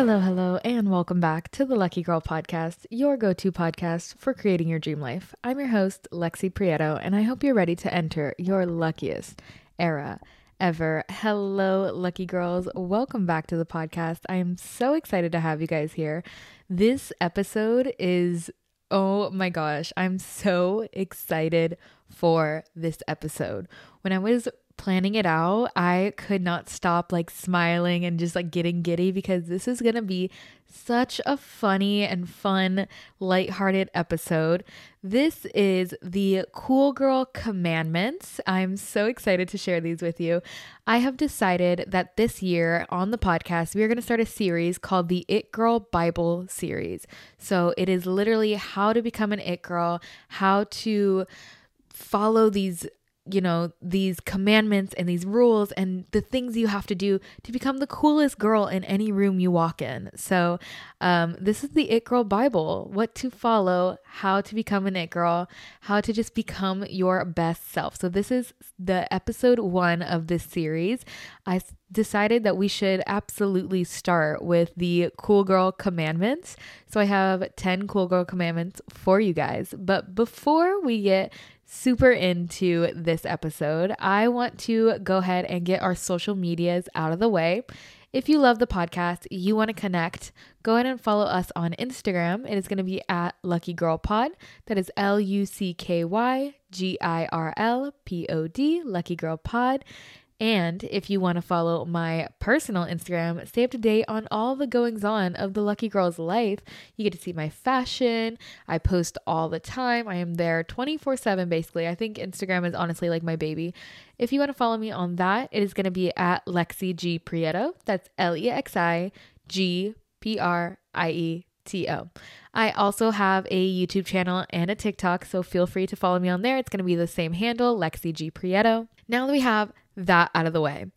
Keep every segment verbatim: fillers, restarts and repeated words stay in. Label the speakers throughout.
Speaker 1: Hello, hello, and welcome back to the Lucky Girl Podcast, your go-to podcast for creating your dream life. I'm your host, Lexi Prieto, and I hope you're ready to enter your luckiest era ever. Hello, lucky girls. Welcome back to the podcast. I am so excited to have you guys here. This episode is, oh my gosh, I'm so excited for this episode. When I was planning it out, I could not stop like smiling and just like getting giddy because this is going to be such a funny and fun, lighthearted episode. This is the Cool Girl Commandments. I'm so excited to share these with you. I have decided that this year on the podcast, we are going to start a series called the It Girl Bible series. So it is literally how to become an It Girl, how to follow these you know, these commandments and these rules and the things you have to do to become the coolest girl in any room you walk in. So um, this is the It Girl Bible, what to follow, how to become an It Girl, how to just become your best self. So this is the episode one of this series. I decided that we should absolutely start with the Cool Girl Commandments. So I have ten Cool Girl Commandments for you guys. But before we get super into this episode, I want to go ahead and get our social medias out of the way. If you love the podcast, you want to connect, go ahead and follow us on Instagram. It is going to be at Lucky Girl Pod. That is L U C K Y G I R L P O D, Lucky Girl Pod. And if you want to follow my personal Instagram, stay up to date on all the goings on of the Lucky Girl's life. You get to see my fashion. I post all the time. I am there twenty-four seven basically. I think Instagram is honestly like my baby. If you want to follow me on that, it is going to be at Lexi G Prieto. That's L E X I G P R I E T O. I also have a YouTube channel and a TikTok, so feel free to follow me on there. It's going to be the same handle, Lexi G Prieto. Now that we have that out of the way,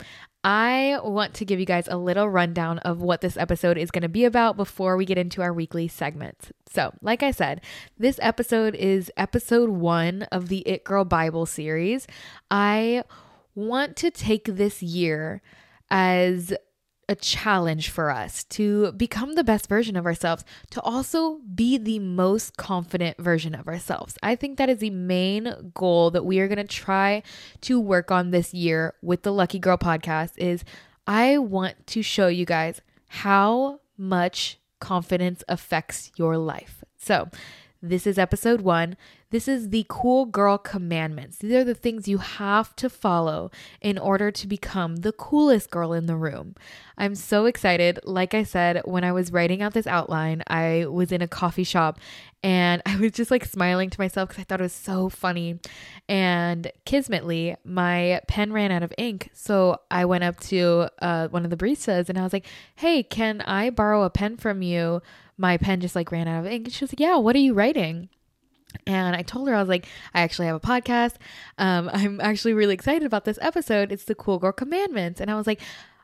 Speaker 1: I want to give you guys a little rundown of what this episode is going to be about before we get into our weekly segments. So, like I said, this episode is episode one of the It Girl Bible series. I want to take this year as a challenge for us to become the best version of ourselves, to also be the most confident version of ourselves. I think that is the main goal that we are going to try to work on this year with the Lucky Girl Podcast. Is I want to show you guys how much confidence affects your life. So this is episode one. This is the Cool Girl Commandments. These are the things you have to follow in order to become the coolest girl in the room. I'm so excited. Like I said, when I was writing out this outline, I was in a coffee shop and I was just like smiling to myself because I thought it was so funny. And kismetly, my pen ran out of ink. So I went up to uh, one of the baristas and I was like, hey, can I borrow a pen from you? My pen just like ran out of ink. And she was like, yeah, what are you writing? And I told her, I was like, I actually have a podcast. Um, I'm actually really excited about this episode. It's the Cool Girl Commandments. And I was like,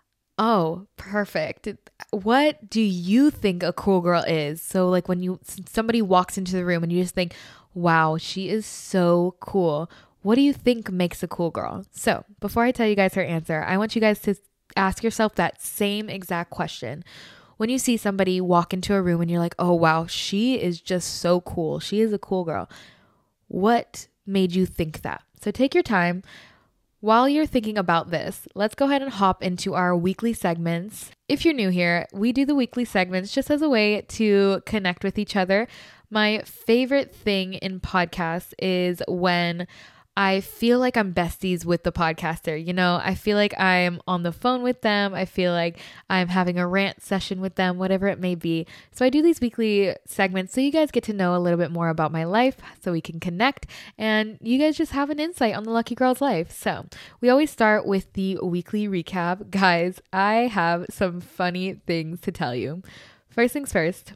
Speaker 1: oh, perfect. What do you think a cool girl is? So like when you somebody walks into the room and you just think, wow, she is so cool. What do you think makes a cool girl? So before I tell you guys her answer, I want you guys to ask yourself that same exact question. When you see somebody walk into a room and you're like, oh, wow, she is just so cool. She is a cool girl. What made you think that? So take your time. While you're thinking about this, let's go ahead and hop into our weekly segments. If you're new here, we do the weekly segments just as a way to connect with each other. My favorite thing in podcasts is when I feel like I'm besties with the podcaster. You know, I feel like I'm on the phone with them. I feel like I'm having a rant session with them, whatever it may be. So I do these weekly segments so you guys get to know a little bit more about my life so we can connect and you guys just have an insight on the Lucky Girl's life. So we always start with the weekly recap. Guys, I have some funny things to tell you. First things first,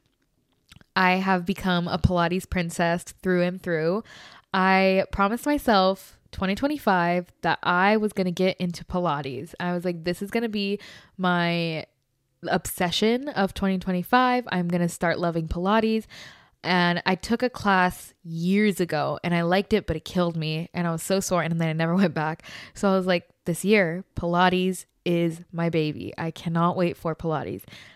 Speaker 1: I have become a Pilates princess through and through. I promised myself twenty twenty-five that I was going to get into Pilates. I was like, this is going to be my obsession of twenty twenty-five. I'm going to start loving Pilates. And I took a class years ago and I liked it, but it killed me. And I was so sore and then I never went back. So I was like, this year, Pilates is my baby. I cannot wait for Pilates.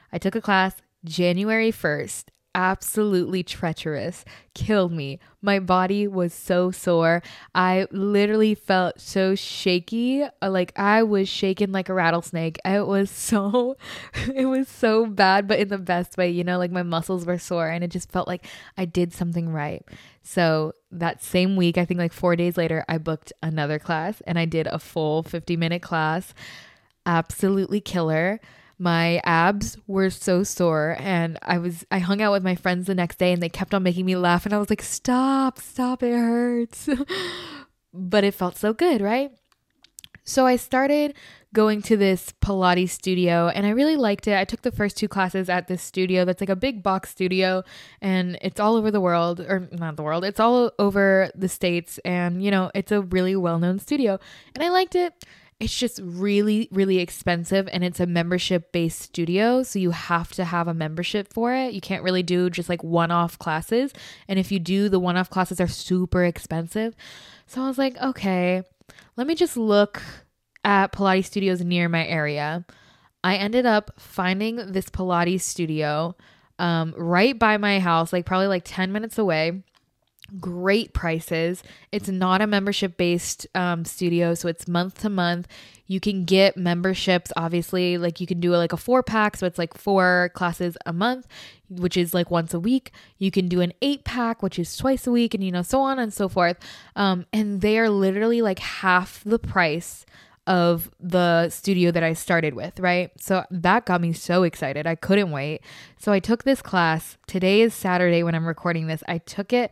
Speaker 1: I took a class January first. Absolutely treacherous. Killed me. My body was so sore. I literally felt so shaky. Like I was shaking like a rattlesnake. It was so, it was so bad, but in the best way, you know, like my muscles were sore and it just felt like I did something right. So that same week, I think like four days later, I booked another class and I did a full fifty minute class. Absolutely killer. My abs were so sore and I was, I hung out with my friends the next day and they kept on making me laugh and I was like, stop, stop, it hurts. But it felt so good, right? So I started going to this Pilates studio and I really liked it. I took the first two classes at this studio that's like a big box studio and it's all over the world, or not the world, it's all over the States, and you know, it's a really well-known studio and I liked it. It's just really, really expensive and it's a membership based studio. So you have to have a membership for it. You can't really do just like one-off classes. And if you do, the one-off classes are super expensive. So I was like, okay, let me just look at Pilates studios near my area. I ended up finding this Pilates studio um, right by my house, like probably like ten minutes away. Great prices. It's not a membership based um, studio, so it's month to month. You can get memberships, obviously, like you can do like a four pack, so it's like four classes a month, which is like once a week. You can do an eight pack, which is twice a week, and you know, so on and so forth. Um, and they are literally like half the price of the studio that I started with, right? So that got me so excited. I couldn't wait. So I took this class. Today is Saturday when I'm recording this. I took it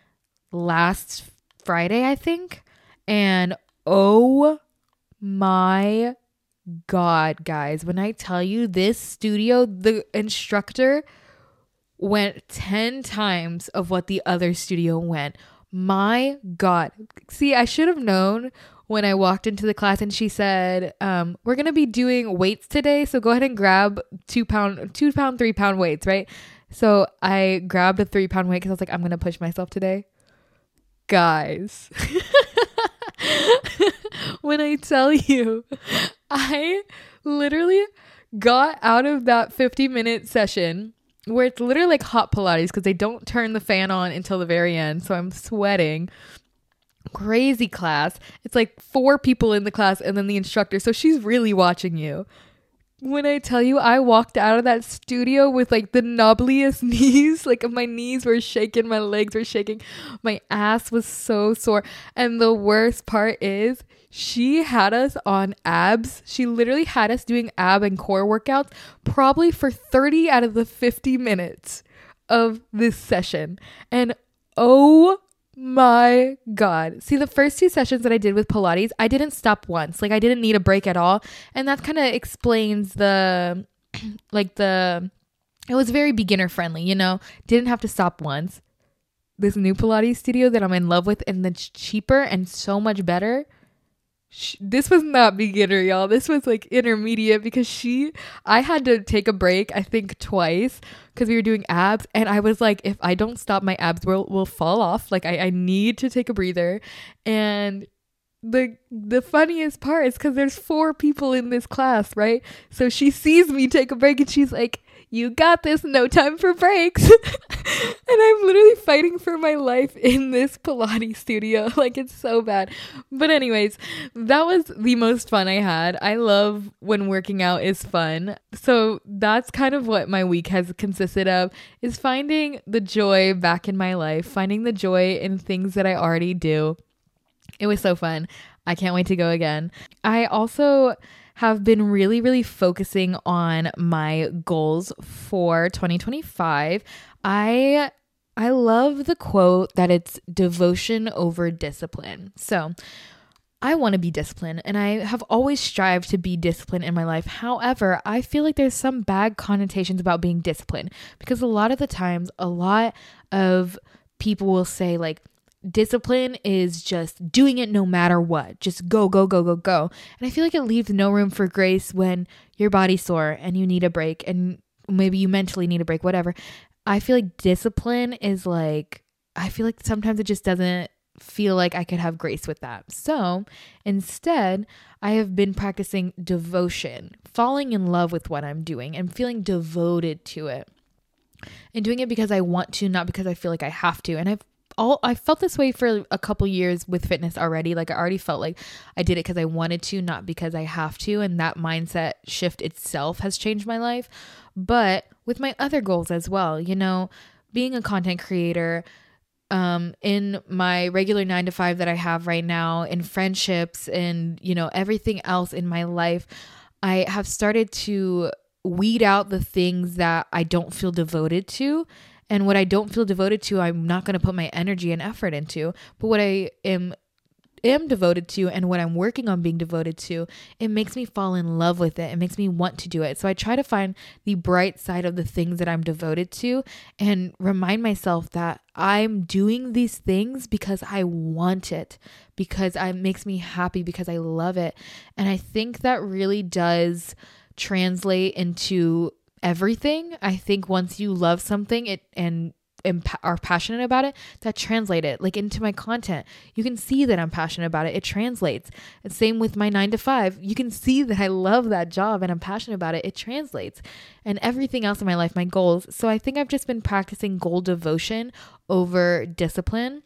Speaker 1: last Friday, I think. And oh my God, guys, when I tell you this studio, the instructor went ten times of what the other studio went. My God. See, I should have known when I walked into the class and she said, um, we're going to be doing weights today. So go ahead and grab two pound, two pound, three pound weights, right? So I grabbed a three pound weight because I was like, I'm going to push myself today. Guys, when I tell you, I literally got out of that fifty minute session where it's literally like hot Pilates because they don't turn the fan on until the very end. So I'm sweating. Crazy class. It's like four people in the class and then the instructor. So she's really watching you. When I tell you, I walked out of that studio with like the knobbliest knees, like my knees were shaking, my legs were shaking, my ass was so sore. And the worst part is she had us on abs. She literally had us doing ab and core workouts probably for thirty out of the fifty minutes of this session. And oh my God. See, the first two sessions that I did with Pilates, I didn't stop once. Like I didn't need a break at all. And that kind of explains the, like the, it was very beginner friendly, you know, didn't have to stop once. This new Pilates studio that I'm in love with and that's cheaper and so much better. This was not beginner, y'all. This was like intermediate because she, I had to take a break, I think twice because we were doing abs. And I was like, if I don't stop, my abs will, will fall off. Like I, I need to take a breather. And the, the funniest part is because there's four people in this class, right? So she sees me take a break and she's like, you got this, no time for breaks. And I'm literally fighting for my life in this Pilates studio. Like it's so bad. But anyways, that was the most fun I had. I love when working out is fun. So that's kind of what my week has consisted of, is finding the joy back in my life, finding the joy in things that I already do. It was so fun. I can't wait to go again. I also have been really, really focusing on my goals for twenty twenty-five. I I love the quote that it's devotion over discipline. So I want to be disciplined and I have always strived to be disciplined in my life. However, I feel like there's some bad connotations about being disciplined because a lot of the times, a lot of people will say like, discipline is just doing it no matter what. Just go, go, go, go, go. And I feel like it leaves no room for grace when your body's sore and you need a break and maybe you mentally need a break, whatever. I feel like discipline is like, I feel like sometimes it just doesn't feel like I could have grace with that. So instead, I have been practicing devotion, falling in love with what I'm doing and feeling devoted to it, and doing it because I want to, not because I feel like I have to. And I've all I felt this way for a couple years with fitness already. Like I already felt like I did it because I wanted to, not because I have to. And that mindset shift itself has changed my life. But with my other goals as well, you know, being a content creator, um, in my regular nine to five that I have right now, in friendships and, you know, everything else in my life, I have started to weed out the things that I don't feel devoted to. And what I don't feel devoted to, I'm not going to put my energy and effort into. But what I am am devoted to and what I'm working on being devoted to, it makes me fall in love with it. It makes me want to do it. So I try to find the bright side of the things that I'm devoted to and remind myself that I'm doing these things because I want it, because it makes me happy, because I love it. And I think that really does translate into everything. I think once you love something it and, and are passionate about it, that translate it like into my content. You can see that I'm passionate about it. It translates. And same with my nine to five. You can see that I love that job and I'm passionate about it. It translates. And everything else in my life, my goals. So I think I've just been practicing goal devotion over discipline.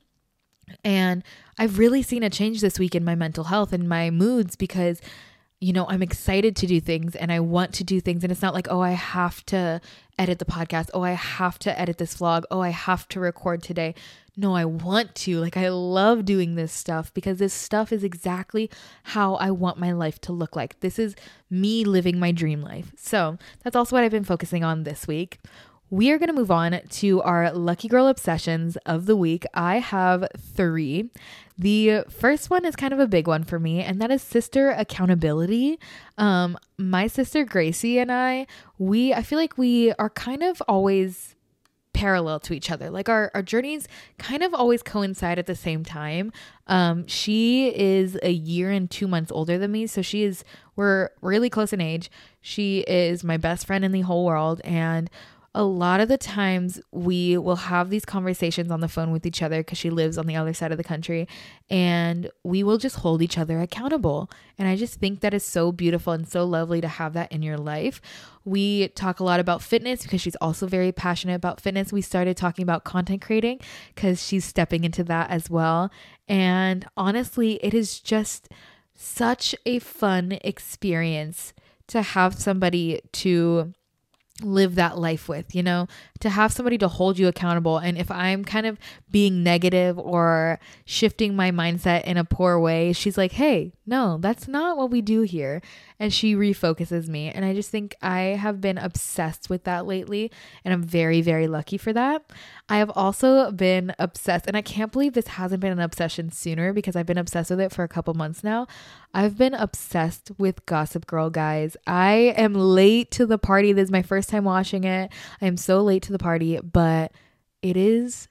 Speaker 1: And I've really seen a change this week in my mental health and my moods because you know, I'm excited to do things and I want to do things. And it's not like, oh, I have to edit the podcast. Oh, I have to edit this vlog. Oh, I have to record today. No, I want to. Like, I love doing this stuff because this stuff is exactly how I want my life to look like. This is me living my dream life. So that's also what I've been focusing on this week. We are going to move on to our Lucky Girl Obsessions of the week. I have three. The first one is kind of a big one for me, and that is sister accountability. Um, my sister Gracie and I, we, I feel like we are kind of always parallel to each other. Like our, our journeys kind of always coincide at the same time. Um, she is a year and two months older than me. So she is, we're really close in age. She is my best friend in the whole world. And a lot of the times we will have these conversations on the phone with each other because she lives on the other side of the country, and we will just hold each other accountable. And I just think that is so beautiful and so lovely to have that in your life. We talk a lot about fitness because she's also very passionate about fitness. We started talking about content creating because she's stepping into that as well. And honestly, it is just such a fun experience to have somebody to live that life with, you know, to have somebody to hold you accountable. And if I'm kind of being negative or shifting my mindset in a poor way, she's like, hey, no, that's not what we do here. And she refocuses me. And I just think I have been obsessed with that lately. And I'm very, very lucky for that. I have also been obsessed, and I can't believe this hasn't been an obsession sooner because I've been obsessed with it for a couple months now. I've been obsessed with Gossip Girl, guys. I am late to the party. This is my first time watching it. I am so late to the party, but it is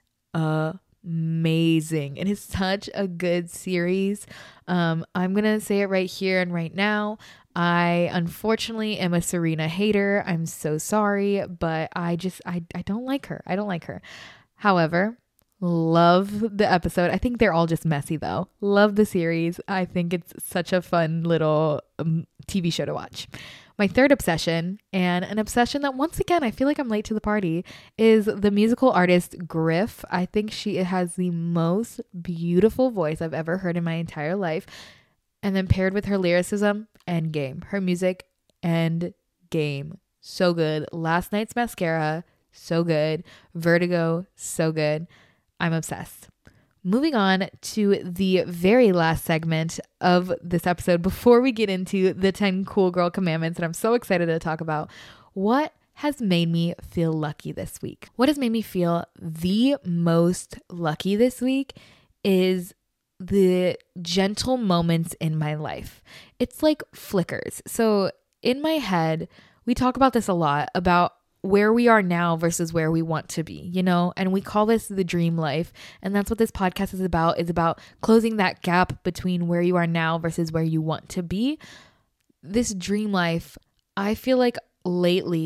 Speaker 1: amazing. It is such a good series. Um, I'm going to say it right here and right now. I unfortunately am a Serena hater. I'm so sorry, but I just, I, I don't like her. I don't like her. However, love the episode. I think they're all just messy though. Love the series. I think it's such a fun little um, T V show to watch. My third obsession, and an obsession that once again, I feel like I'm late to the party, is the musical artist Griff. I think she has the most beautiful voice I've ever heard in my entire life. And then paired with her lyricism, Endgame. Her music, Endgame. So good. Last Night's Mascara, so good. Vertigo, so good. I'm obsessed. Moving on to the very last segment of this episode before we get into the ten cool girl commandments that I'm so excited to talk about. What has made me feel lucky this week? What has made me feel the most lucky this week is the gentle moments in my life. It's like flickers. So in my head, we talk about this a lot, about where we are now versus where we want to be, you know, and we call this the dream life. And that's what this podcast is about, is about closing that gap between where you are now versus where you want to be. This dream life, I feel like lately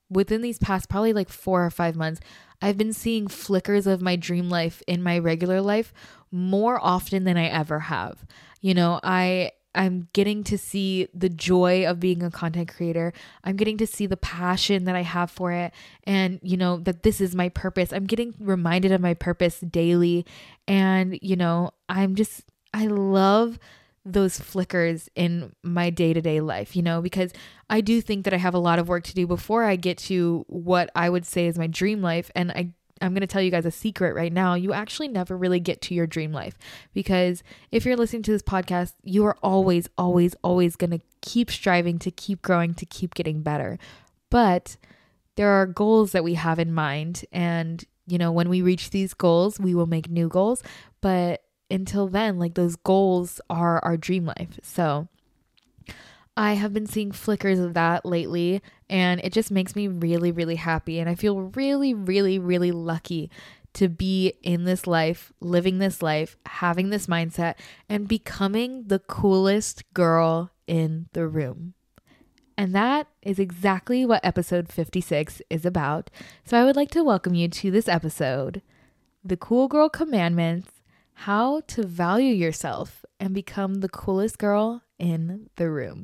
Speaker 1: within these past probably like four or five months, I've been seeing flickers of my dream life in my regular life more often than I ever have. You know, I I'm getting to see the joy of being a content creator. I'm getting to see the passion that I have for it, and, you know, that this is my purpose. I'm getting reminded of my purpose daily. And, you know, I'm just, I love those flickers in my day-to-day life, you know, because I do think that I have a lot of work to do before I get to what I would say is my dream life. And I I'm going to tell you guys a secret right now. You actually never really get to your dream life, because if you're listening to this podcast, you are always, always, always going to keep striving to keep growing, to keep getting better. But there are goals that we have in mind. And, you know, when we reach these goals, we will make new goals. But until then, like, those goals are our dream life. So I have been seeing flickers of that lately, and it just makes me really, really happy. And I feel really, really, really lucky to be in this life, living this life, having this mindset, and becoming the coolest girl in the room. And that is exactly what episode fifty-six is about. So I would like to welcome you to this episode, The Cool Girl Commandments: How to Value Yourself and Become the Coolest Girl in the Room.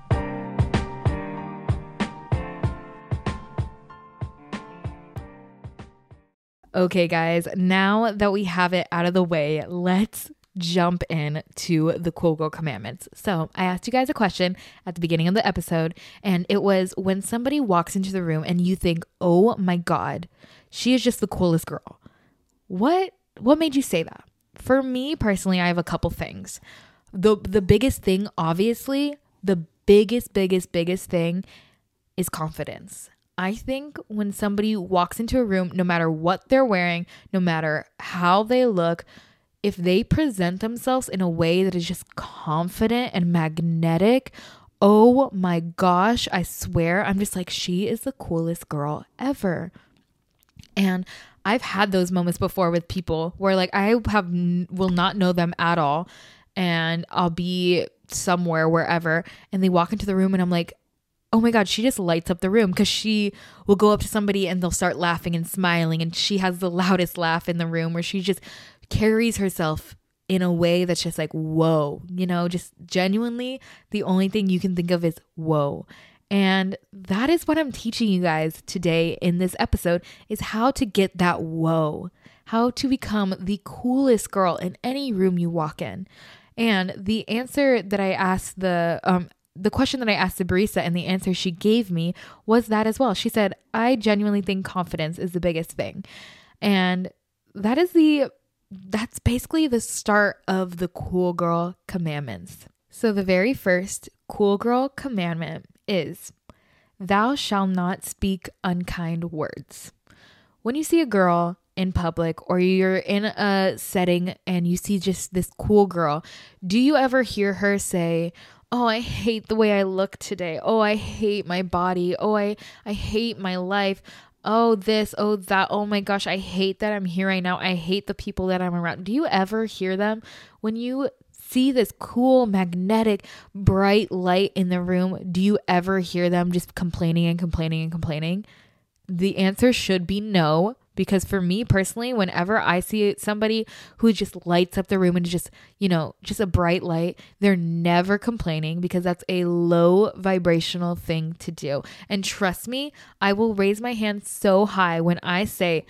Speaker 1: Okay, guys, now that we have it out of the way, let's jump in to the Cool Girl Commandments. So I asked you guys a question at the beginning of the episode, and it was, when somebody walks into the room and you think, oh my God, she is just the coolest girl, what what made you say that? For me personally, I have a couple things. The the biggest thing, obviously, the biggest, biggest, biggest thing is confidence. I think when somebody walks into a room, no matter what they're wearing, no matter how they look, if they present themselves in a way that is just confident and magnetic, oh my gosh, I swear, I'm just like, she is the coolest girl ever. And I've had those moments before with people where, like, I have will not know them at all, and I'll be somewhere, wherever, and they walk into the room and I'm like, oh my God, she just lights up the room, because she will go up to somebody and they'll start laughing and smiling, and she has the loudest laugh in the room, where she just carries herself in a way that's just like, whoa, you know, just genuinely the only thing you can think of is whoa. And that is what I'm teaching you guys today in this episode, is how to get that whoa, how to become the coolest girl in any room you walk in. And the answer that I asked the, um, the question that I asked the barista, and the answer she gave me was that as well. She said, I genuinely think confidence is the biggest thing. And that is the, that's basically the start of the Cool Girl Commandments. So the very first Cool Girl Commandment is, thou shalt not speak unkind words. When you see a girl in public, or you're in a setting and you see just this cool girl, do you ever hear her say, oh, I hate the way I look today. Oh, I hate my body. Oh, I, I hate my life. Oh, this, oh, that. Oh my gosh, I hate that I'm here right now. I hate the people that I'm around. Do you ever hear them? When you see this cool, magnetic, bright light in the room, do you ever hear them just complaining and complaining and complaining? The answer should be no. Because for me personally, whenever I see somebody who just lights up the room and just, you know, just a bright light, they're never complaining, because that's a low vibrational thing to do. And trust me, I will raise my hand so high when I say,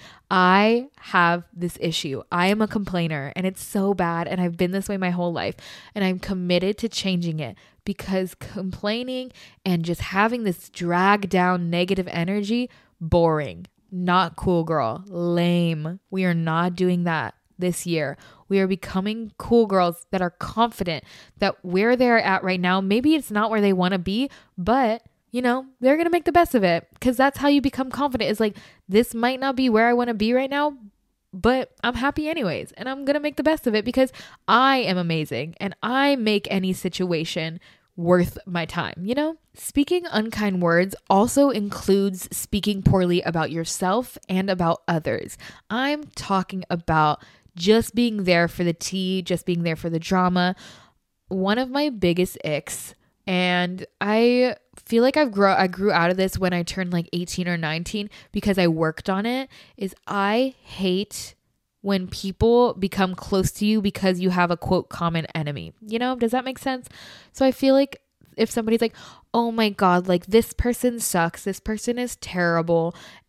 Speaker 1: I have this issue. I am a complainer, and it's so bad. And I've been this way my whole life, and I'm committed to changing it, because complaining and just having this drag down negative energy, boring. Not cool, girl. Lame. We are not doing that this year. We are becoming cool girls that are confident that where they're at right now, maybe it's not where they want to be, but, you know, they're going to make the best of it, because that's how you become confident. It's like, this might not be where I want to be right now, but I'm happy anyways, and I'm going to make the best of it, because I am amazing and I make any situation worth my time, you know? Speaking unkind words also includes speaking poorly about yourself and about others. I'm talking about just being there for the tea, just being there for the drama. One of my biggest icks And I feel like I've grow I grew out of this when I turned like eighteen or nineteen because I worked on it. Is I hate when people become close to you because you have a quote common enemy. You know, does that make sense? So I feel like if somebody's like, oh my God, like this person sucks, this person is terrible,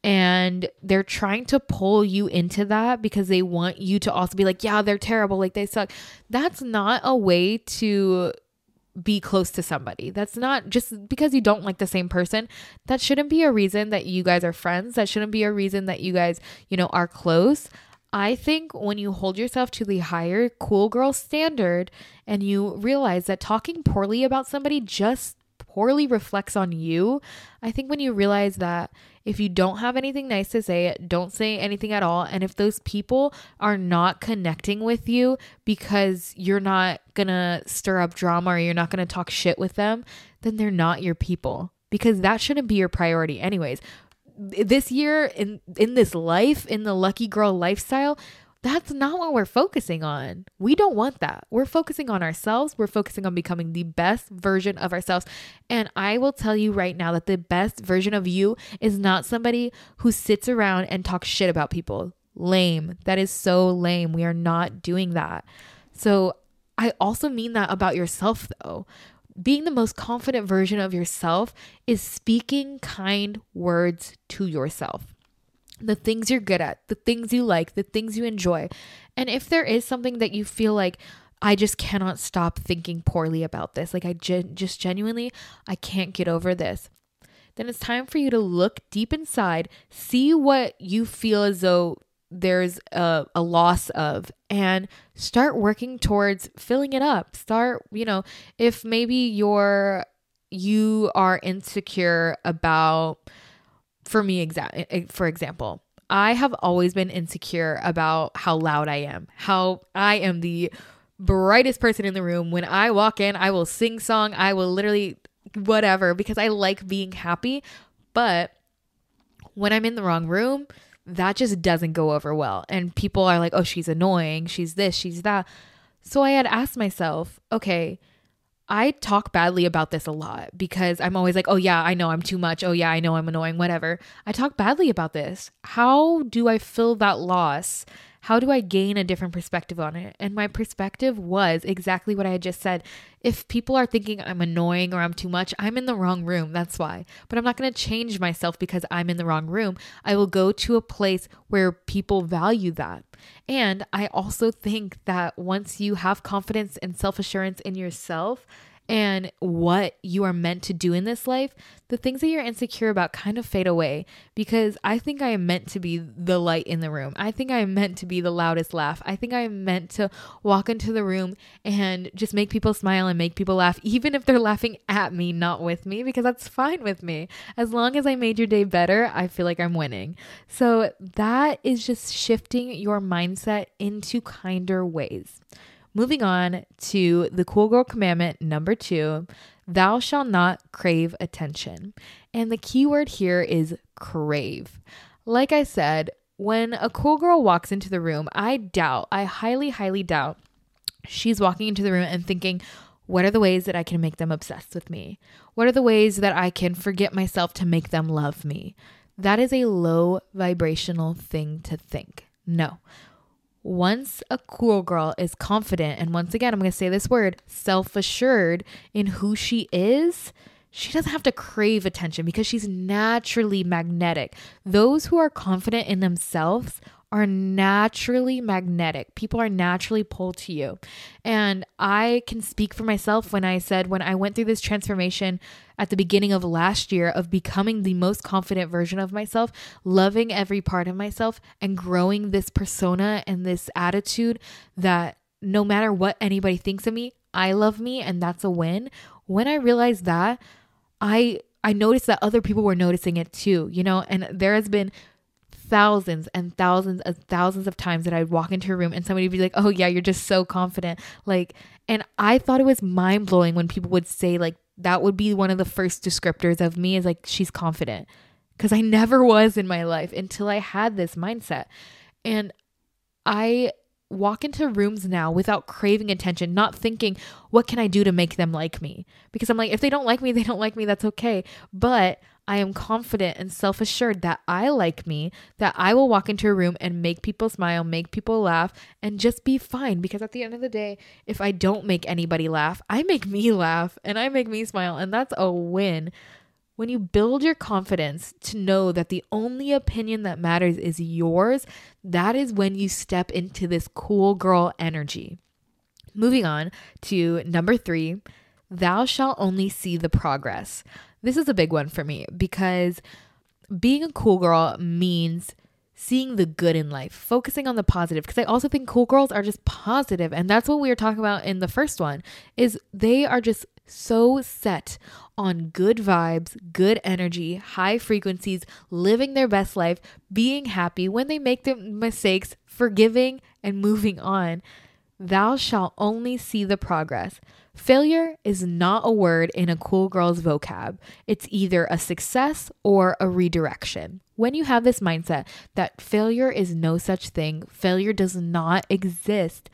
Speaker 1: and they're trying to pull you into that because they want you to also be like, yeah, they're terrible, like they suck. That's not a way to be close to somebody. That's not just because you don't like the same person. That shouldn't be a reason that you guys are friends. That shouldn't be a reason that you guys, you know, are close. I think when you hold yourself to the higher cool girl standard and you realize that talking poorly about somebody just poorly reflects on you, I think when you realize that if you don't have anything nice to say, don't say anything at all. And if those people are not connecting with you because you're not going to stir up drama or you're not going to talk shit with them, then they're not your people, because that shouldn't be your priority anyways. This year, in in this life, in the lucky girl lifestyle, that's not what we're focusing on. We don't want that. We're focusing on ourselves. We're focusing on becoming the best version of ourselves. And I will tell you right now that the best version of you is not somebody who sits around and talks shit about people. Lame. That is so lame. We are not doing that. So I also mean that about yourself though. Being the most confident version of yourself is speaking kind words to yourself. The things you're good at, the things you like, the things you enjoy. And if there is something that you feel like, I just cannot stop thinking poorly about this, like I gen- just genuinely, I can't get over this, then it's time for you to look deep inside, see what you feel as though there's a, a loss of, and start working towards filling it up. Start, you know, if maybe you're, you are insecure about, for me, exa- for example, I have always been insecure about how loud I am, how I am the brightest person in the room. When I walk in, I will sing song. I will literally whatever, because I like being happy. But when I'm in the wrong room, that just doesn't go over well. And people are like, oh, she's annoying. She's this, she's that. So I had asked myself, okay, I talk badly about this a lot because I'm always like, oh yeah, I know I'm too much. Oh yeah, I know I'm annoying, whatever. I talk badly about this. How do I fill that loss? How do I gain a different perspective on it? And my perspective was exactly what I had just said. If people are thinking I'm annoying or I'm too much, I'm in the wrong room. That's why. But I'm not going to change myself because I'm in the wrong room. I will go to a place where people value that. And I also think that once you have confidence and self-assurance in yourself and what you are meant to do in this life, the things that you're insecure about kind of fade away, because I think I am meant to be the light in the room. I think I am meant to be the loudest laugh. I think I am meant to walk into the room and just make people smile and make people laugh, even if they're laughing at me, not with me, because that's fine with me. As long as I made your day better, I feel like I'm winning. So that is just shifting your mindset into kinder ways. Moving on to the cool girl commandment number two, thou shalt not crave attention. And the key word here is crave. Like I said, when a cool girl walks into the room, I doubt, I highly, highly doubt she's walking into the room and thinking, what are the ways that I can make them obsessed with me? What are the ways that I can forget myself to make them love me? That is a low vibrational thing to think. No. Once a cool girl is confident, and once again, I'm going to say this word, self-assured in who she is, she doesn't have to crave attention because she's naturally magnetic. Those who are confident in themselves are naturally magnetic. People are naturally pulled to you. And I can speak for myself when I said, when I went through this transformation at the beginning of last year of becoming the most confident version of myself, loving every part of myself and growing this persona and this attitude that no matter what anybody thinks of me, I love me, and that's a win. When I realized that, I I noticed that other people were noticing it too, you know, and there has been thousands and thousands and thousands of times that I'd walk into a room and somebody would be like, oh yeah, you're just so confident. Like, and I thought it was mind blowing when people would say like, that would be one of the first descriptors of me is like, she's confident. Cause I never was in my life until I had this mindset. And I walk into rooms now without craving attention, not thinking, what can I do to make them like me? Because I'm like, if they don't like me, they don't like me. That's okay. But I am confident and self-assured that I like me, that I will walk into a room and make people smile, make people laugh, and just be fine. Because at the end of the day, if I don't make anybody laugh, I make me laugh and I make me smile. And that's a win. When you build your confidence to know that the only opinion that matters is yours, that is when you step into this cool girl energy. Moving on to number three, thou shalt only see the progress. This is a big one for me because being a cool girl means seeing the good in life, focusing on the positive. Because I also think cool girls are just positive, and that's what we were talking about in the first one, is they are just so set on good vibes, good energy, high frequencies, living their best life, being happy when they make their mistakes, forgiving and moving on. Thou shalt only see the progress. Failure is not a word in a cool girl's vocab. It's either a success or a redirection. When you have this mindset that failure is no such thing, failure does not exist,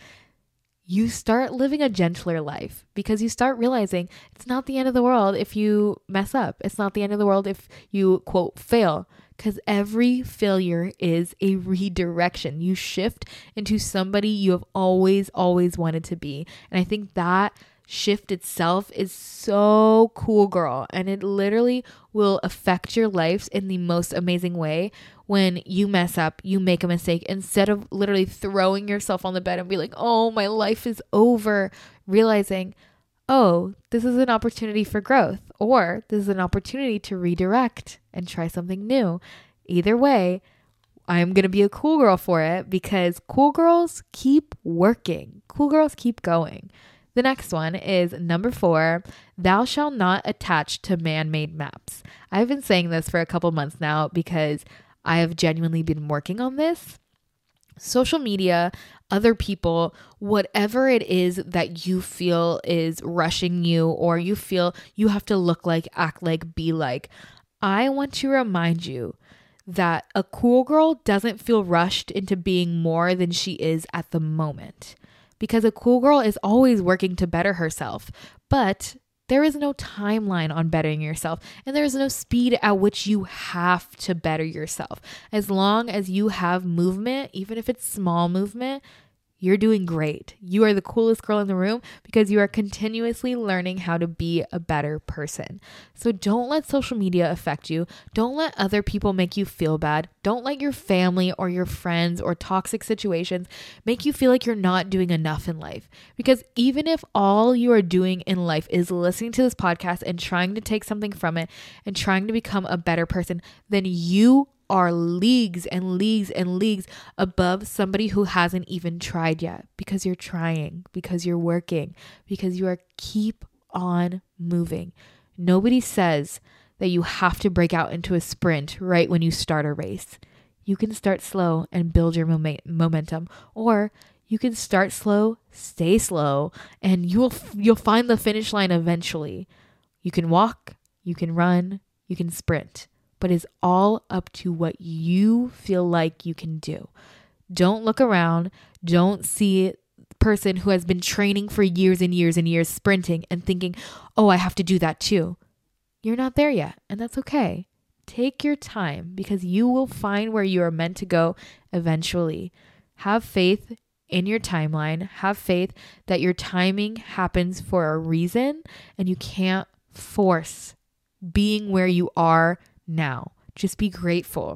Speaker 1: you start living a gentler life because you start realizing it's not the end of the world if you mess up. It's not the end of the world if you, quote, fail, because every failure is a redirection. You shift into somebody you have always, always wanted to be. And I think that shift itself is so cool, girl. And it literally will affect your lives in the most amazing way. When you mess up, you make a mistake, instead of literally throwing yourself on the bed and be like, oh, my life is over, realizing, oh, this is an opportunity for growth, or this is an opportunity to redirect and try something new. Either way, I'm going to be a cool girl for it because cool girls keep working. Cool girls keep going. The next one is number four, thou shalt not attach to man-made maps. I've been saying this for a couple months now because I have genuinely been working on this. Social media, other people, whatever it is that you feel is rushing you or you feel you have to look like, act like, be like, I want to remind you that a cool girl doesn't feel rushed into being more than she is at the moment. Because a cool girl is always working to better herself, but there is no timeline on bettering yourself, and there is no speed at which you have to better yourself. As long as you have movement, even if it's small movement, you're doing great. You are the coolest girl in the room because you are continuously learning how to be a better person. So don't let social media affect you. Don't let other people make you feel bad. Don't let your family or your friends or toxic situations make you feel like you're not doing enough in life. Because even if all you are doing in life is listening to this podcast and trying to take something from it and trying to become a better person, then you are leagues and leagues and leagues above somebody who hasn't even tried yet, because you're trying, because you're working, because you are keep on moving. Nobody says that you have to break out into a sprint right when you start a race. You can start slow and build your mom- momentum, or you can start slow, stay slow, and you will you'll find the finish line eventually. You can walk, you can run, you can sprint. But it's all up to what you feel like you can do. Don't look around. Don't see a person who has been training for years and years and years sprinting and thinking, oh, I have to do that too. You're not there yet, and that's okay. Take your time because you will find where you are meant to go eventually. Have faith in your timeline. Have faith that your timing happens for a reason, and you can't force being where you are now. Just be grateful.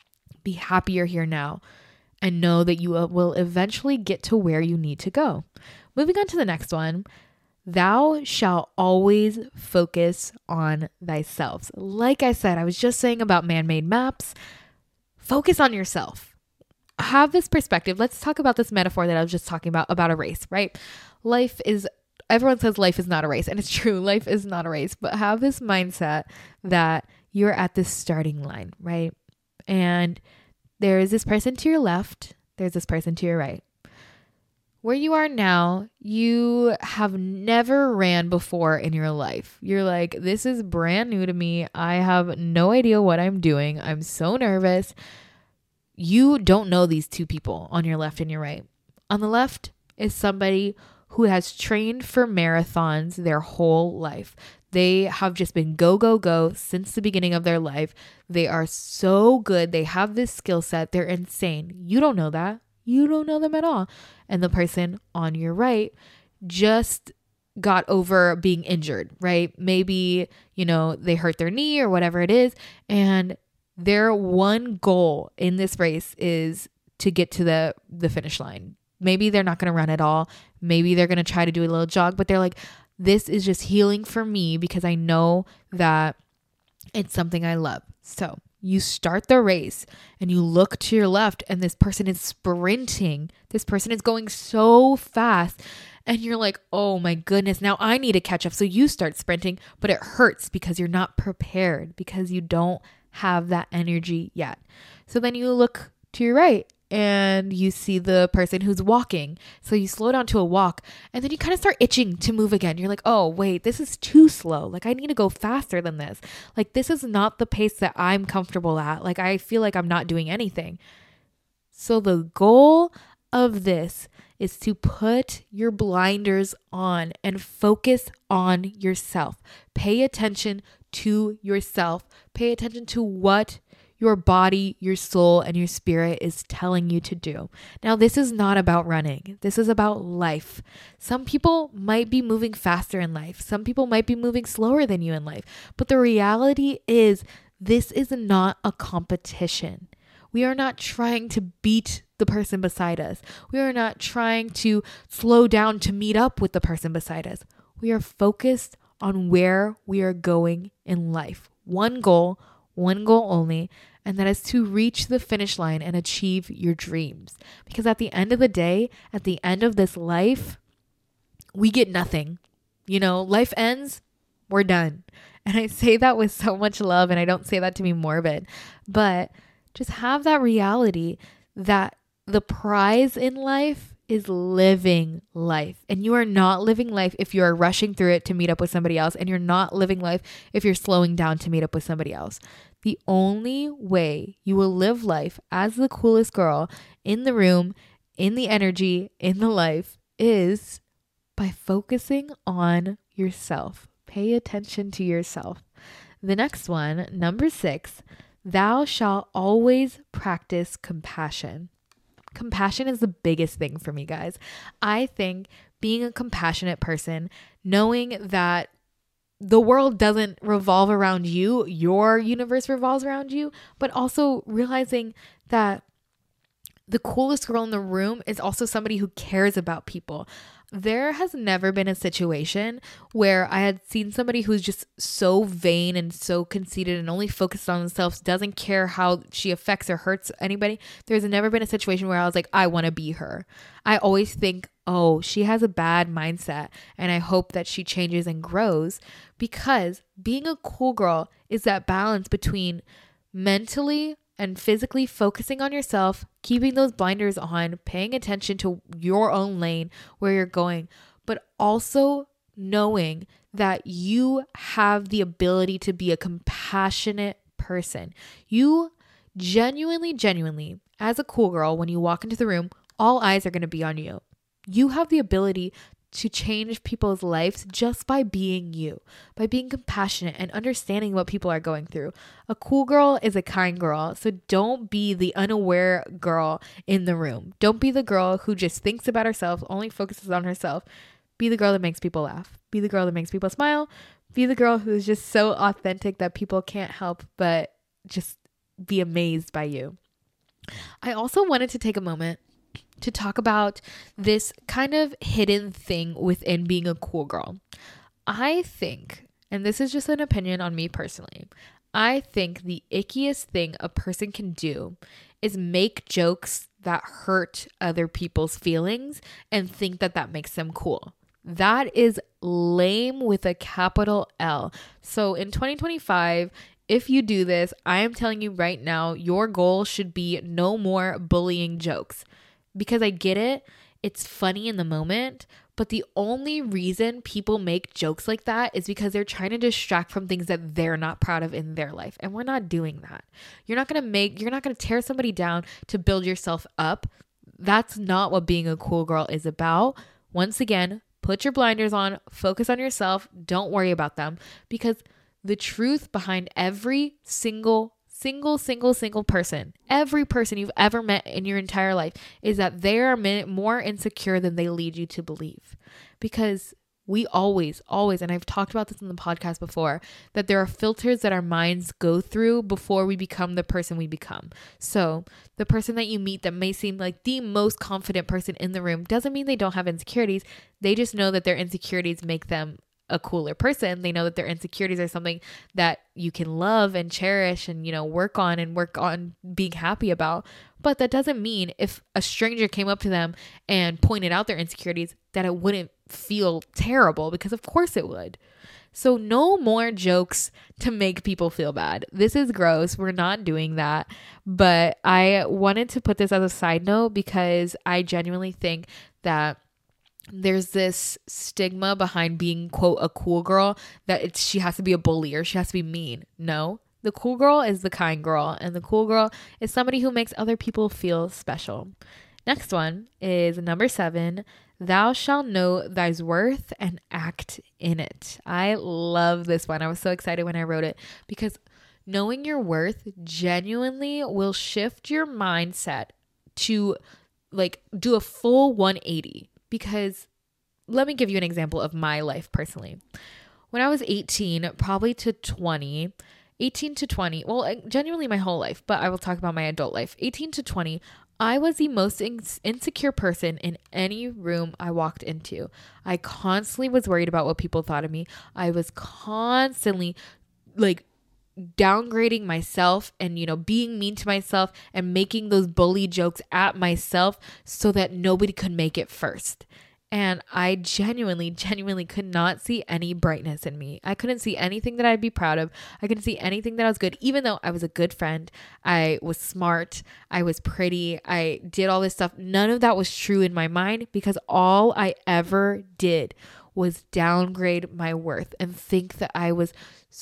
Speaker 1: Be happy you're here now, and know that you will eventually get to where you need to go. Moving on to the next one. Thou shalt always focus on thyself. Like I said, I was just saying about man-made maps. Focus on yourself. Have this perspective. Let's talk about this metaphor that I was just talking about, about a race, right? Life is, everyone says life is not a race, and it's true. Life is not a race, but have this mindset that you're at this starting line, right? And there is this person to your left. There's this person to your right. Where you are now, you have never ran before in your life. You're like, this is brand new to me. I have no idea what I'm doing. I'm so nervous. You don't know these two people on your left and your right. On the left is somebody who has trained for marathons their whole life. They have just been go, go, go since the beginning of their life. They are so good. They have this skill set. They're insane. You don't know that. You don't know them at all. And the person on your right just got over being injured, right? Maybe, you know, they hurt their knee or whatever it is. And their one goal in this race is to get to the, the finish line. Maybe they're not going to run at all. Maybe they're going to try to do a little jog, but they're like, this is just healing for me because I know that it's something I love. So you start the race and you look to your left and this person is sprinting. This person is going so fast and you're like, oh my goodness, now I need to catch up. So you start sprinting, but it hurts because you're not prepared, because you don't have that energy yet. So then you look to your right and you see the person who's walking. So you slow down to a walk and then you kind of start itching to move again. You're like, oh, wait, this is too slow. Like, I need to go faster than this. Like, this is not the pace that I'm comfortable at. Like, I feel like I'm not doing anything. So the goal of this is to put your blinders on and focus on yourself. Pay attention to yourself. Pay attention to what your body, your soul, and your spirit is telling you to do. Now, this is not about running. This is about life. Some people might be moving faster in life. Some people might be moving slower than you in life. But the reality is, this is not a competition. We are not trying to beat the person beside us. We are not trying to slow down to meet up with the person beside us. We are focused on where we are going in life. One goal, one goal only, and that is to reach the finish line and achieve your dreams. Because at the end of the day, at the end of this life, we get nothing. You know, life ends, we're done. And I say that with so much love, and I don't say that to be morbid, but just have that reality that the prize in life is living life. And you are not living life if you are rushing through it to meet up with somebody else. And you're not living life if you're slowing down to meet up with somebody else. The only way you will live life as the coolest girl in the room, in the energy, in the life, is by focusing on yourself. Pay attention to yourself. The next one, number six, thou shalt always practice compassion. Compassion is the biggest thing for me, guys. I think being a compassionate person, knowing that the world doesn't revolve around you, your universe revolves around you, but also realizing that the coolest girl in the room is also somebody who cares about people. There has never been a situation where I had seen somebody who's just so vain and so conceited and only focused on themselves, doesn't care how she affects or hurts anybody. There's never been a situation where I was like, I want to be her. I always think, oh, she has a bad mindset and I hope that she changes and grows, because being a cool girl is that balance between mentally and physically focusing on yourself, keeping those blinders on, paying attention to your own lane, where you're going, but also knowing that you have the ability to be a compassionate person. You genuinely, genuinely, as a cool girl, when you walk into the room, all eyes are going to be on you. You have the ability to change people's lives just by being you, by being compassionate and understanding what people are going through. A cool girl is a kind girl, so don't be the unaware girl in the room. Don't be the girl who just thinks about herself, only focuses on herself. Be the girl that makes people laugh. Be the girl that makes people smile. Be the girl who's just so authentic that people can't help but just be amazed by you. I also wanted to take a moment to talk about this kind of hidden thing within being a cool girl. I think, and this is just an opinion on me personally, I think the ickiest thing a person can do is make jokes that hurt other people's feelings and think that that makes them cool. That is lame with a capital L. So in twenty twenty-five, if you do this, I am telling you right now, your goal should be no more bullying jokes. Because I get it, it's funny in the moment, but the only reason people make jokes like that is because they're trying to distract from things that they're not proud of in their life. And we're not doing that. You're not going to make, you're not going to tear somebody down to build yourself up. that's not what being a cool girl is about. Once again, put your blinders on, focus on yourself. Don't worry about them, because the truth behind every single single, single, single person, every person you've ever met in your entire life, is that they are more insecure than they lead you to believe. Because we always, always, and I've talked about this in the podcast before, that there are filters that our minds go through before we become the person we become. So the person that you meet that may seem like the most confident person in the room doesn't mean they don't have insecurities. They just know that their insecurities make them a cooler person. They know that their insecurities are something that you can love and cherish and, you know, work on and work on being happy about. But that doesn't mean if a stranger came up to them and pointed out their insecurities that it wouldn't feel terrible, because of course it would. So no more jokes to make people feel bad. This is gross. We're not doing that. But I wanted to put this as a side note because I genuinely think that there's this stigma behind being, quote, a cool girl, that it's, she has to be a bully or she has to be mean. No, the cool girl is the kind girl, and the cool girl is somebody who makes other people feel special. Next one is number seven. Thou shalt know thy worth and act in it. I love this one. I was so excited when I wrote it, because knowing your worth genuinely will shift your mindset to like do a full one eighty. Because let me give you an example of my life personally. When I was eighteen, probably to twenty, eighteen to twenty, well, genuinely my whole life, but I will talk about my adult life. eighteen to twenty, I was the most in- insecure person in any room I walked into. I constantly was worried about what people thought of me. I was constantly like downgrading myself and, you know, being mean to myself and making those bully jokes at myself so that nobody could make it first. And I genuinely, genuinely could not see any brightness in me. I couldn't see anything that I'd be proud of. I couldn't see anything that I was good, even though I was a good friend. I was smart. I was pretty. I did all this stuff. None of that was true in my mind, because all I ever did was downgrade my worth and think that I was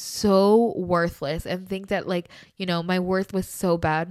Speaker 1: so worthless and think that, like, you know, my worth was so bad.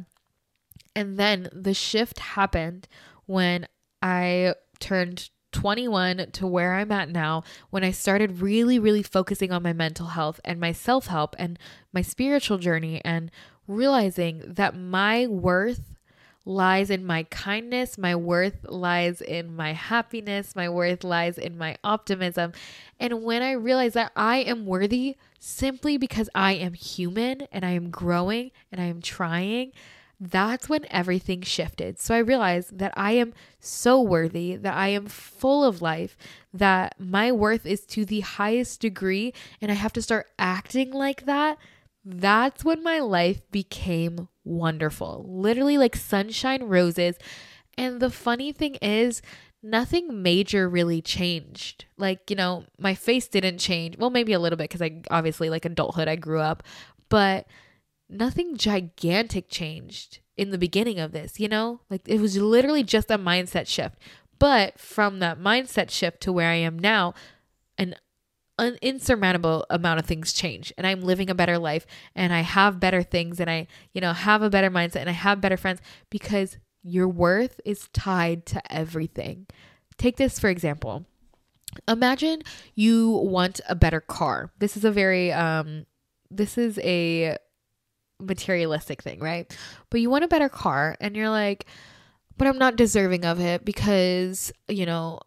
Speaker 1: And then the shift happened when I turned twenty-one to where I'm at now, when I started really, really focusing on my mental health and my self-help and my spiritual journey, and realizing that my worth lies in my kindness, my worth lies in my happiness, my worth lies in my optimism. And when I realized that I am worthy simply because I am human and I am growing and I am trying, that's when everything shifted. So I realized that I am so worthy, that I am full of life, that my worth is to the highest degree, and I have to start acting like that. That's when my life became wonderful, literally like sunshine, roses. And the funny thing is, nothing major really changed. Like, you know, my face didn't change. Well, maybe a little bit, because I obviously, like, adulthood, I grew up, but nothing gigantic changed in the beginning of this, you know, like it was literally just a mindset shift. But from that mindset shift to where I am now, an an insurmountable amount of things change, and I'm living a better life, and I have better things, and I, you know, have a better mindset, and I have better friends, because your worth is tied to everything. Take this for example. Imagine you want a better car. This is a very, um, this is a materialistic thing, right? But you want a better car, and you're like, but I'm not deserving of it because, you know,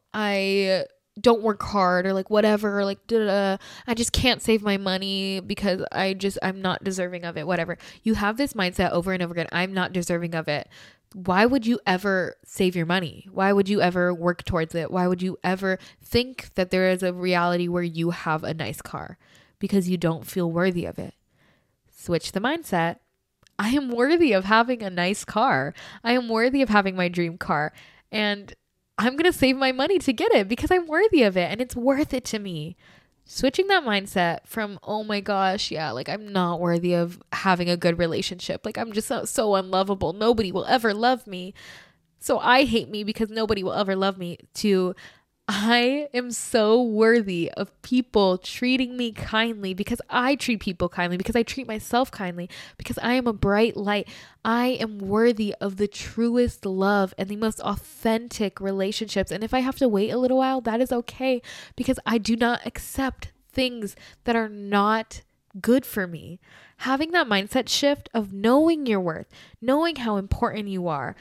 Speaker 1: I don't work hard, or like whatever, or like da, da, da. I just can't save my money because I just I'm not deserving of it, whatever. You have this mindset over and over again. I'm not deserving of it. Why would you ever save your money? Why would you ever work towards it? Why would you ever think that there is a reality where you have a nice car? Because you don't feel worthy of it. Switch the mindset. I am worthy of having a nice car. I am worthy of having my dream car. And I'm going to save my money to get it because I'm worthy of it and it's worth it to me. Switching that mindset from, oh my gosh, yeah, like I'm not worthy of having a good relationship. Like I'm just so, so unlovable. Nobody will ever love me. So I hate me because nobody will ever love me, to I am so worthy of people treating me kindly because I treat people kindly, because I treat myself kindly, because I am a bright light. I am worthy of the truest love and the most authentic relationships. And if I have to wait a little while, that is okay, because I do not accept things that are not good for me. Having that mindset shift of knowing your worth, knowing how important you are.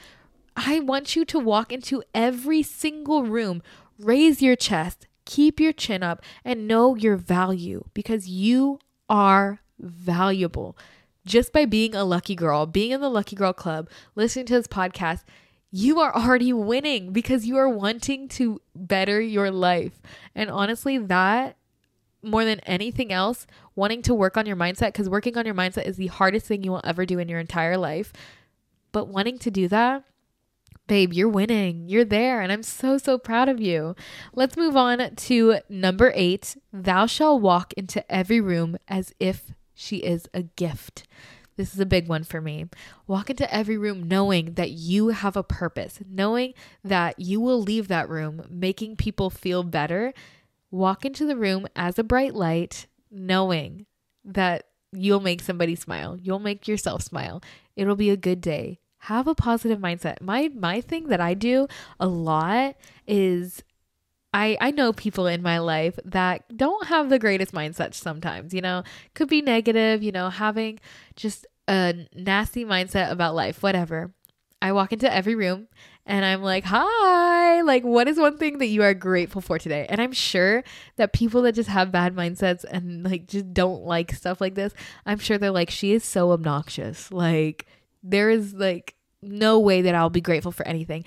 Speaker 1: I want you to walk into every single room, raise your chest, keep your chin up, and know your value, because you are valuable. Just by being a lucky girl, being in the Lucky Girl Club, listening to this podcast, you are already winning because you are wanting to better your life. And honestly, that more than anything else, wanting to work on your mindset, because working on your mindset is the hardest thing you will ever do in your entire life. But wanting to do that, babe, you're winning. You're there. And I'm so, so proud of you. Let's move on to number eight. Thou shalt walk into every room as if she is a gift. This is a big one for me. Walk into every room knowing that you have a purpose, knowing that you will leave that room making people feel better. Walk into the room as a bright light, knowing that you'll make somebody smile. You'll make yourself smile. It'll be a good day. Have a positive mindset. My my thing that I do a lot is I I know people in my life that don't have the greatest mindset sometimes, you know, could be negative, you know, having just a nasty mindset about life, whatever. I walk into every room and I'm like, hi, like, what is one thing that you are grateful for today? And I'm sure that people that just have bad mindsets and like just don't like stuff like this, I'm sure they're like, she is so obnoxious. Like, there is like no way that I'll be grateful for anything.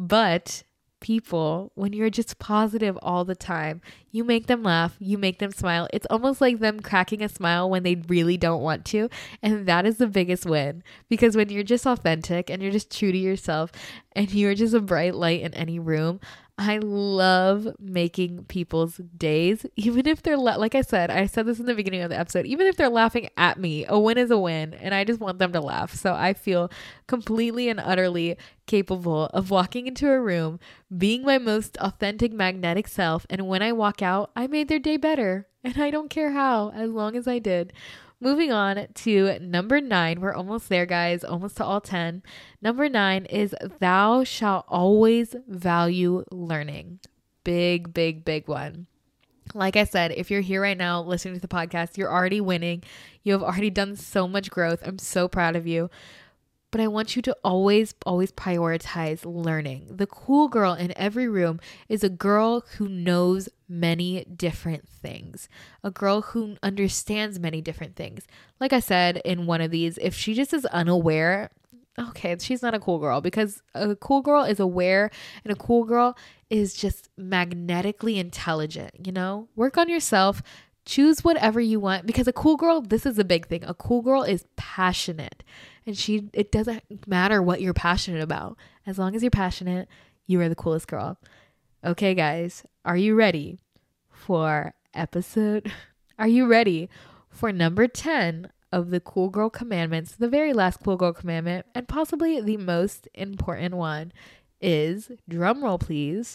Speaker 1: But people, when you're just positive all the time, you make them laugh, you make them smile. It's almost like them cracking a smile when they really don't want to. And that is the biggest win, because when you're just authentic and you're just true to yourself and you're just a bright light in any room, I love making people's days, even if they're, la- like I said, I said this in the beginning of the episode, even if they're laughing at me, a win is a win, and I just want them to laugh. So I feel completely and utterly capable of walking into a room, being my most authentic, magnetic self, and when I walk out, I made their day better, and I don't care how, as long as I did. Moving on to number nine. We're almost there, guys. Almost to all ten. Number nine is thou shalt always value learning. Big, big, big one. Like I said, if you're here right now listening to the podcast, you're already winning. You have already done so much growth. I'm so proud of you. But I want you to always, always prioritize learning. The cool girl in every room is a girl who knows many different things, a girl who understands many different things. Like I said in one of these, if she just is unaware, okay, she's not a cool girl, because a cool girl is aware and a cool girl is just magnetically intelligent, you know? Work on yourself. Choose whatever you want, because a cool girl, this is a big thing. A cool girl is passionate, and she, it doesn't matter what you're passionate about. As long as you're passionate, you are the coolest girl. Okay, guys, are you ready for episode? Are you ready for number ten of the Cool Girl Commandments? The very last Cool Girl Commandment, and possibly the most important one, is, drumroll please,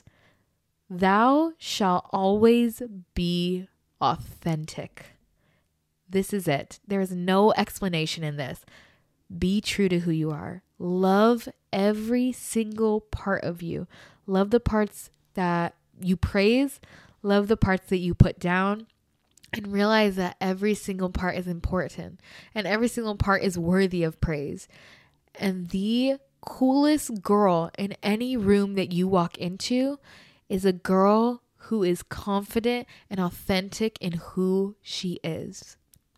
Speaker 1: thou shalt always be authentic. This is it. There is no explanation in this. Be true to who you are. Love every single part of you. Love the parts that you praise. Love the parts that you put down. And realize that every single part is important. And every single part is worthy of praise. And the coolest girl in any room that you walk into is a girl who is confident and authentic in who she is.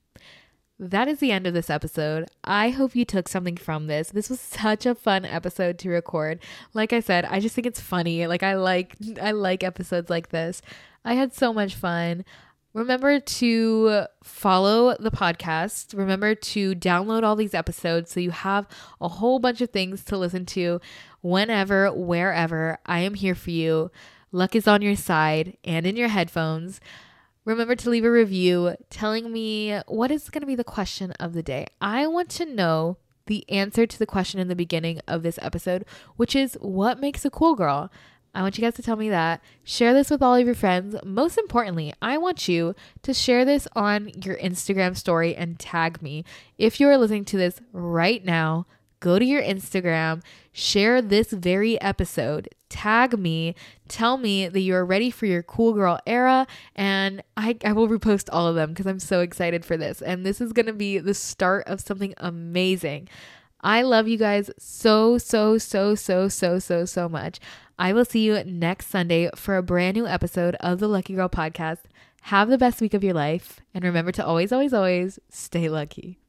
Speaker 1: That is the end of this episode. I hope you took something from this. This was such a fun episode to record. Like I said, I just think it's funny. Like I like I like episodes like this. I had so much fun. Remember to follow the podcast. Remember to download all these episodes so you have a whole bunch of things to listen to whenever, wherever. I am here for you. Luck is on your side and in your headphones. Remember to leave a review telling me what is going to be the question of the day. I want to know the answer to the question in the beginning of this episode, which is, what makes a cool girl? I want you guys to tell me that. Share this with all of your friends. Most importantly, I want you to share this on your Instagram story and tag me. If you are listening to this right now, go to your Instagram, share this very episode, tag me, tell me that you're ready for your cool girl era, and I, I will repost all of them because I'm so excited for this. And this is going to be the start of something amazing. I love you guys so, so, so, so, so, so, so much. I will see you next Sunday for a brand new episode of the Lucky Girl Podcast. Have the best week of your life. And remember to always, always, always stay lucky.